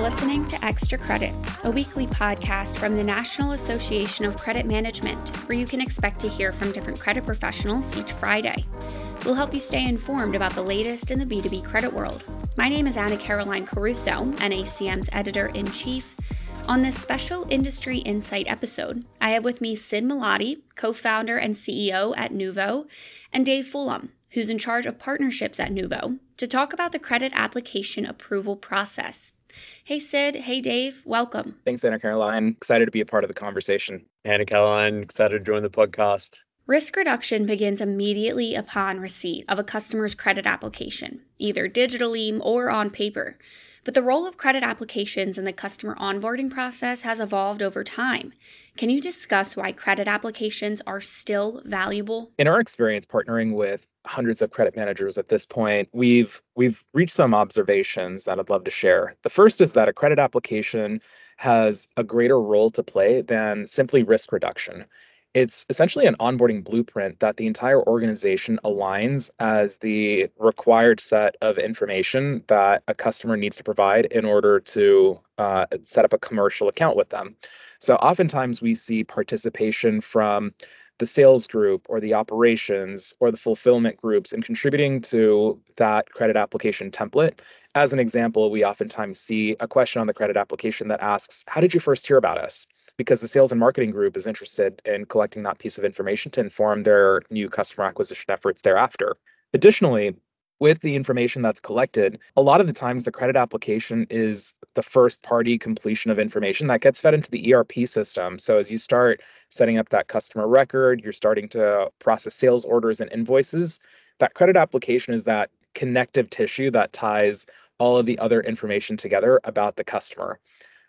listening to Extra Credit, a weekly podcast from the National Association of Credit Management, where you can expect to hear from different credit professionals each Friday. We'll help you stay informed about the latest in the B2B credit world. My name is Anna Caroline Caruso, NACM's editor-in-chief. On this special Industry Insight episode, I have with me Sid Miladi, co-founder and CEO at Nuvo, and Dave Fulham, who's in charge of partnerships at Nuvo, to talk about the credit application approval process. Hey Sid, hey Dave, welcome. Thanks, Anna Caroline. Excited to be a part of the conversation. Anna Caroline, excited to join the podcast. Risk reduction begins immediately upon receipt of a customer's credit application, either digitally or on paper. But the role of credit applications in the customer onboarding process has evolved over time. Can you discuss why credit applications are still valuable? In our experience partnering with hundreds of credit managers at this point, we've reached some observations that I'd love to share. The first is that a credit application has a greater role to play than simply risk reduction. It's essentially an onboarding blueprint that the entire organization aligns as the required set of information that a customer needs to provide in order to set up a commercial account with them. So oftentimes we see participation from the sales group or the operations or the fulfillment groups in contributing to that credit application template. As an example, we oftentimes see a question on the credit application that asks, how did you first hear about us? Because the sales and marketing group is interested in collecting that piece of information to inform their new customer acquisition efforts thereafter. Additionally, with the information that's collected, a lot of the times the credit application is the first party completion of information that gets fed into the ERP system. So as you start setting up that customer record, you're starting to process sales orders and invoices. That credit application is that connective tissue that ties all of the other information together about the customer.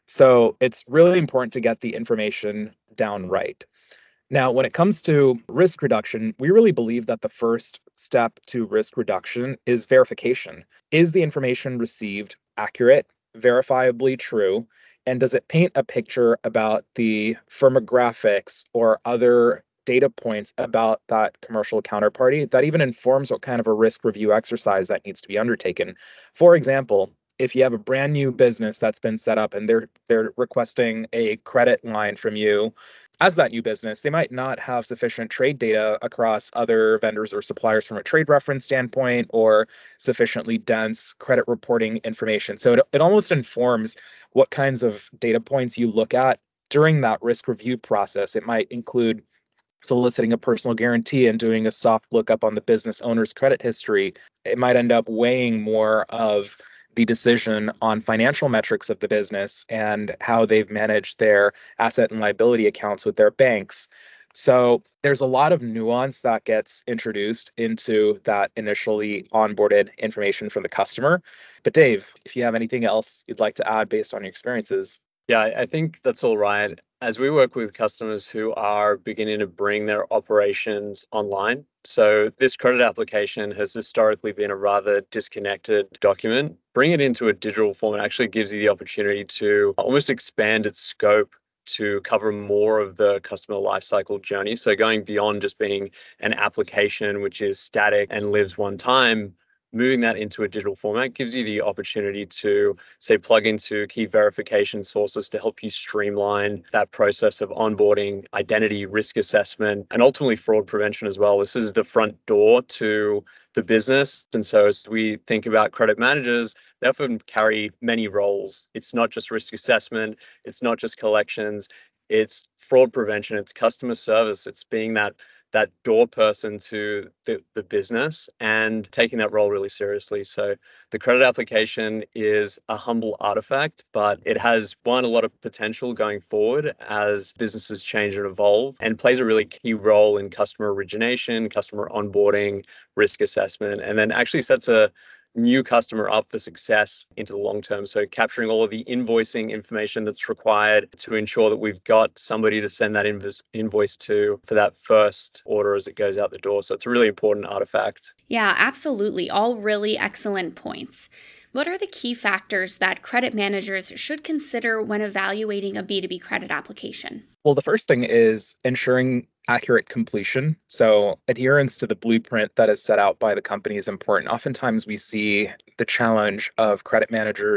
So it's really important to get the information down right. Now, when it comes to risk reduction, we really believe that the first step to risk reduction is verification. Is the information received accurate, verifiably true, and does it paint a picture about the firmographics or other data points about that commercial counterparty that even informs what kind of a risk review exercise that needs to be undertaken? For example, if you have a brand new business that's been set up and they're requesting a credit line from you as that new business, they might not have sufficient trade data across other vendors or suppliers from a trade reference standpoint or sufficiently dense credit reporting information. So it almost informs what kinds of data points you look at during that risk review process. It might include soliciting a personal guarantee and doing a soft lookup on the business owner's credit history. It might end up weighing more of the decision on financial metrics of the business and how they've managed their asset and liability accounts with their banks. So there's a lot of nuance that gets introduced into that initially onboarded information for the customer. But Dave, if you have anything else you'd like to add based on your experiences. Yeah, I think that's all right. As we work with customers who are beginning to bring their operations online, so this credit application has historically been a rather disconnected document. Bring it into a digital format actually gives you the opportunity to almost expand its scope to cover more of the customer lifecycle journey. So going beyond just being an application which is static and lives one time, moving that into a digital format gives you the opportunity to, say, plug into key verification sources to help you streamline that process of onboarding, identity, risk assessment, and ultimately fraud prevention as well. This is the front door to the business. And so as we think about credit managers, they often carry many roles. It's not just risk assessment, it's not just collections, it's fraud prevention, it's customer service, it's being that door person to the business and taking that role really seriously. So the credit application is a humble artifact, but it has a lot of potential going forward as businesses change and evolve, and plays a really key role in customer origination, customer onboarding, risk assessment, and then actually sets a new customer up for success into the long term. So capturing all of the invoicing information that's required to ensure that we've got somebody to send that invoice to for that first order as it goes out the door. So it's a really important artifact. Yeah, absolutely. All really excellent points. What are the key factors that credit managers should consider when evaluating a B2B credit application? Well, the first thing is ensuring accurate completion. So adherence to the blueprint that is set out by the company is important. Oftentimes we see the challenge of credit managers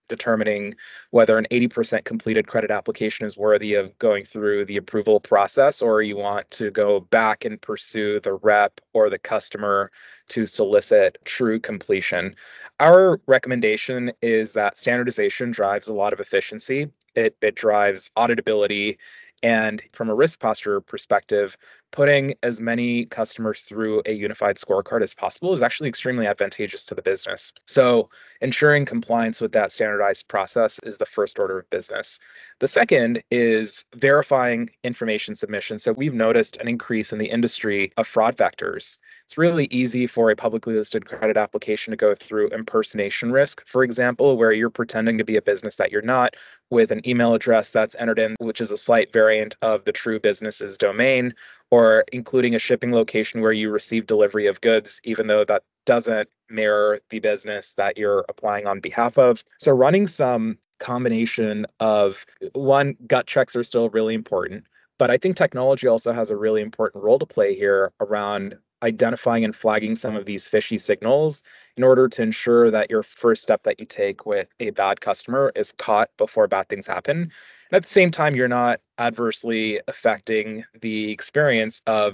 determining whether an 80% completed credit application is worthy of going through the approval process, or you want to go back and pursue the rep or the customer to solicit true completion. Our recommendation is that standardization drives a lot of efficiency. It drives auditability. And from a risk posture perspective, putting as many customers through a unified scorecard as possible is actually extremely advantageous to the business. So ensuring compliance with that standardized process is the first order of business. The second is verifying information submission. So we've noticed an increase in the industry of fraud vectors. It's really easy for a publicly listed credit application to go through impersonation risk, for example, where you're pretending to be a business that you're not, with an email address that's entered in, which is a slight variant of the true business's domain, or including a shipping location where you receive delivery of goods, even though that doesn't mirror the business that you're applying on behalf of. So running some combination of, one, gut checks are still really important, but I think technology also has a really important role to play here around identifying and flagging some of these fishy signals in order to ensure that your first step that you take with a bad customer is caught before bad things happen. And at the same time, you're not adversely affecting the experience of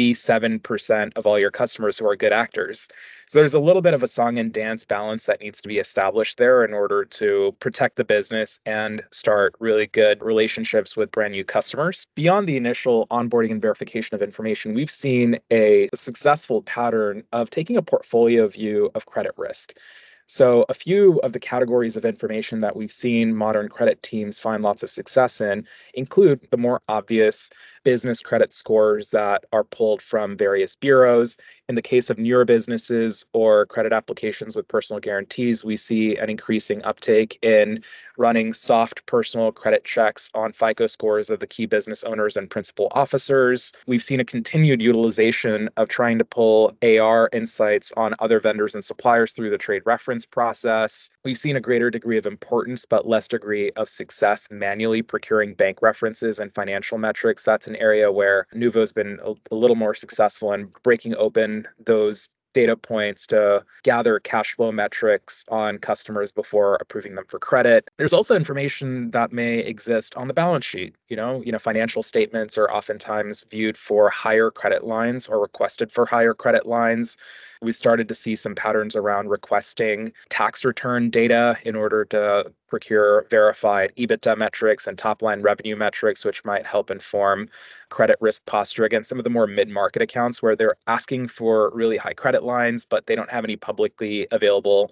97% of all your customers who are good actors. So there's a little bit of a song and dance balance that needs to be established there in order to protect the business and start really good relationships with brand new customers. Beyond the initial onboarding and verification of information, we've seen a successful pattern of taking a portfolio view of credit risk. So a few of the categories of information that we've seen modern credit teams find lots of success in include the more obvious business credit scores that are pulled from various bureaus. In the case of newer businesses or credit applications with personal guarantees, we see an increasing uptake in running soft personal credit checks on FICO scores of the key business owners and principal officers. We've seen a continued utilization of trying to pull AR insights on other vendors and suppliers through the trade reference process. We've seen a greater degree of importance, but less degree of success manually procuring bank references and financial metrics. That's an area where Nuvo's been a little more successful in breaking open those data points to gather cash flow metrics on customers before approving them for credit. There's also information that may exist on the balance sheet. Financial statements are oftentimes viewed for higher credit lines or requested for higher credit lines. We started to see some patterns around requesting tax return data in order to procure verified EBITDA metrics and top-line revenue metrics, which might help inform credit risk posture against some of the more mid-market accounts where they're asking for really high credit lines, but they don't have any publicly available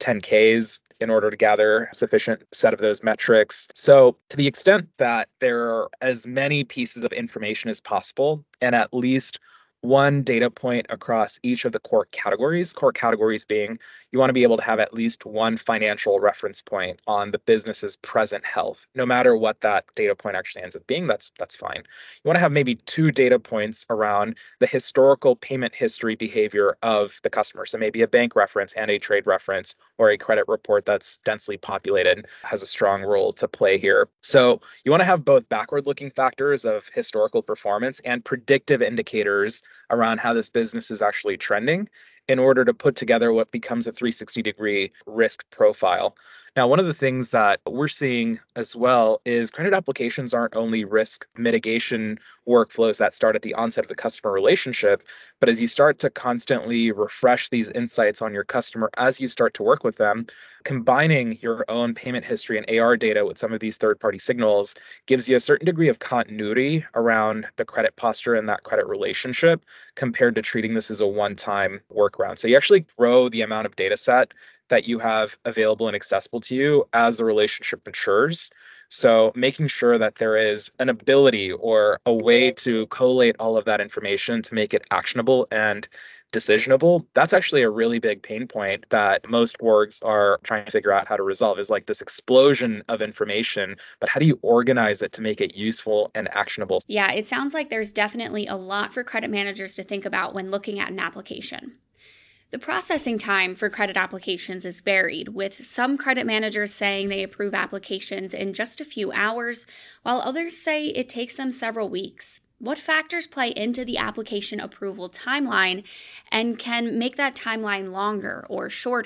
10Ks in order to gather a sufficient set of those metrics. So to the extent that there are as many pieces of information as possible and at least one data point across each of the core categories being you want to be able to have at least one financial reference point on the business's present health, no matter what that data point actually ends up being. That's fine. You want to have maybe two data points around the historical payment history behavior of the customer. So maybe a bank reference and a trade reference or a credit report that's densely populated has a strong role to play here. So you want to have both backward-looking factors of historical performance and predictive indicators around how this business is actually trending in order to put together what becomes a 360-degree risk profile. Now, one of the things that we're seeing as well is credit applications aren't only risk mitigation workflows that start at the onset of the customer relationship, but as you start to constantly refresh these insights on your customer as you start to work with them, combining your own payment history and AR data with some of these third-party signals gives you a certain degree of continuity around the credit posture and that credit relationship compared to treating this as a one-time workaround. So you actually grow the amount of data set that you have available and accessible to you as the relationship matures. So making sure that there is an ability or a way to collate all of that information to make it actionable and decisionable, that's actually a really big pain point that most orgs are trying to figure out how to resolve, is like this explosion of information, but how do you organize it to make it useful and actionable? Yeah, it sounds like there's definitely a lot for credit managers to think about when looking at an application. The processing time for credit applications is varied, with some credit managers saying they approve applications in just a few hours, while others say it takes them several weeks. What factors play into the application approval timeline and can make that timeline longer or shorter?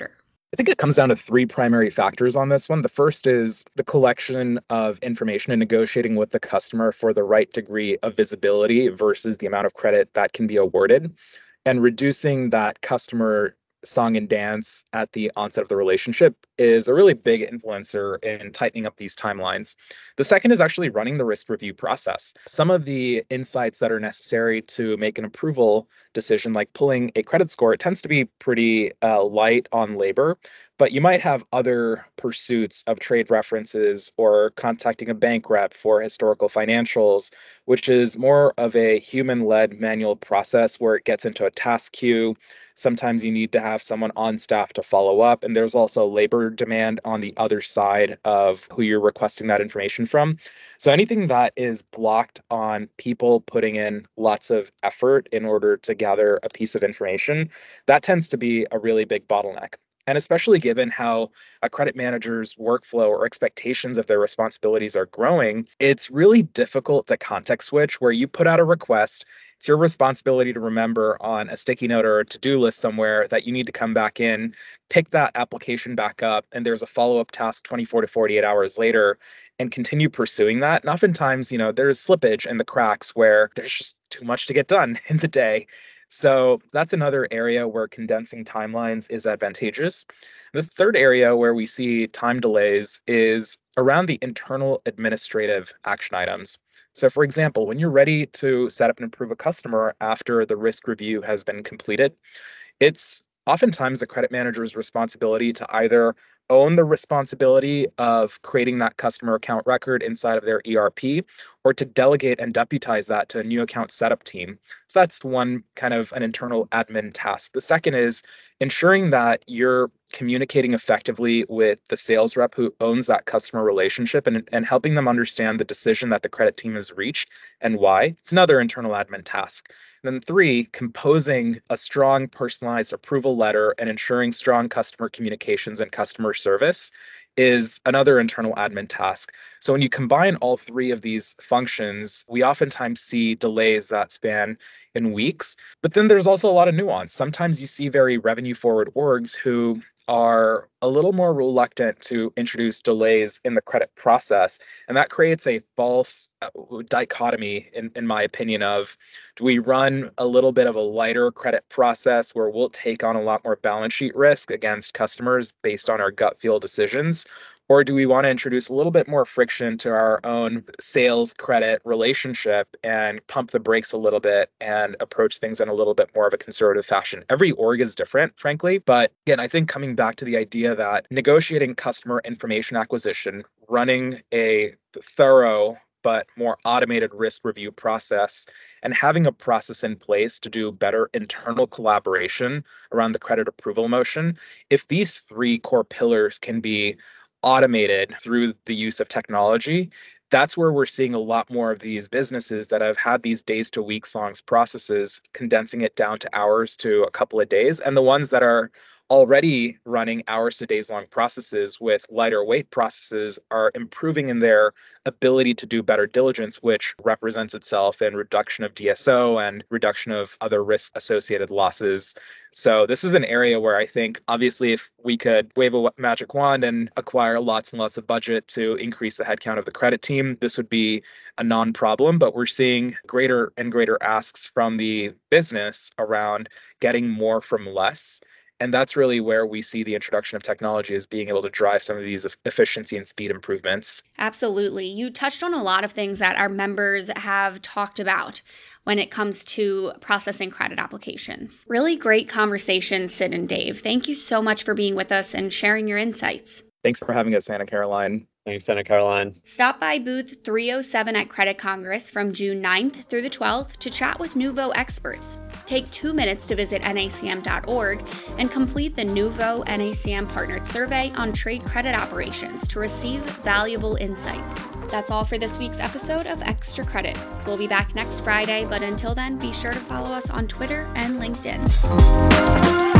I think it comes down to three primary factors on this one. The first is the collection of information and negotiating with the customer for the right degree of visibility versus the amount of credit that can be awarded, and reducing that customer song and dance at the onset of the relationship is a really big influencer in tightening up these timelines. The second is actually running the risk review process. Some of the insights that are necessary to make an approval decision, like pulling a credit score, it tends to be pretty light on labor, but you might have other pursuits of trade references or contacting a bank rep for historical financials, which is more of a human-led manual process where it gets into a task queue. Sometimes you need to have someone on staff to follow up, and there's also labor demand on the other side of who you're requesting that information from. So anything that is blocked on people putting in lots of effort in order to gather a piece of information, that tends to be a really big bottleneck. And especially given how a credit manager's workflow or expectations of their responsibilities are growing, it's really difficult to context switch where you put out a request. It's your responsibility to remember on a sticky note or a to-do list somewhere that you need to come back in, pick that application back up, and there's a follow-up task 24 to 48 hours later, and continue pursuing that. And oftentimes, there's slippage in the cracks where there's just too much to get done in the day. So that's another area where condensing timelines is advantageous. The third area where we see time delays is around the internal administrative action items. So for example, when you're ready to set up and approve a customer after the risk review has been completed, it's oftentimes the credit manager's responsibility to either own the responsibility of creating that customer account record inside of their ERP, or to delegate and deputize that to a new account setup team. So that's one kind of an internal admin task. The second is ensuring that you're communicating effectively with the sales rep who owns that customer relationship and helping them understand the decision that the credit team has reached and why. It's another internal admin task. And then three, composing a strong personalized approval letter and ensuring strong customer communications and customer service is another internal admin task. So when you combine all three of these functions, we oftentimes see delays that span in weeks. But then there's also a lot of nuance. Sometimes you see very revenue forward orgs who are a little more reluctant to introduce delays in the credit process. And that creates a false dichotomy, in my opinion, of do we run a little bit of a lighter credit process where we'll take on a lot more balance sheet risk against customers based on our gut feel decisions? Or do we want to introduce a little bit more friction to our own sales credit relationship and pump the brakes a little bit and approach things in a little bit more of a conservative fashion? Every org is different, frankly. But again, I think coming back to the idea that negotiating customer information acquisition, running a thorough but more automated risk review process, and having a process in place to do better internal collaboration around the credit approval motion, if these three core pillars can be automated through the use of technology, that's where we're seeing a lot more of these businesses that have had these days to weeks long processes, condensing it down to hours to a couple of days. And the ones that are already running hours to days long processes with lighter weight processes are improving in their ability to do better diligence, which represents itself in reduction of DSO and reduction of other risk associated losses. So this is an area where I think, obviously, if we could wave a magic wand and acquire lots and lots of budget to increase the headcount of the credit team, this would be a non-problem. But we're seeing greater and greater asks from the business around getting more from less. And that's really where we see the introduction of technology as being able to drive some of these efficiency and speed improvements. Absolutely. You touched on a lot of things that our members have talked about when it comes to processing credit applications. Really great conversation, Sid and Dave. Thank you so much for being with us and sharing your insights. Thanks for having us, Anna Caroline. Thanks, Anna Caroline. Stop by booth 307 at Credit Congress from June 9th through the 12th to chat with Nuvo experts. Take 2 minutes to visit NACM.org and complete the Nuvo NACM Partnered Survey on trade credit operations to receive valuable insights. That's all for this week's episode of Extra Credit. We'll be back next Friday, but until then, be sure to follow us on Twitter and LinkedIn.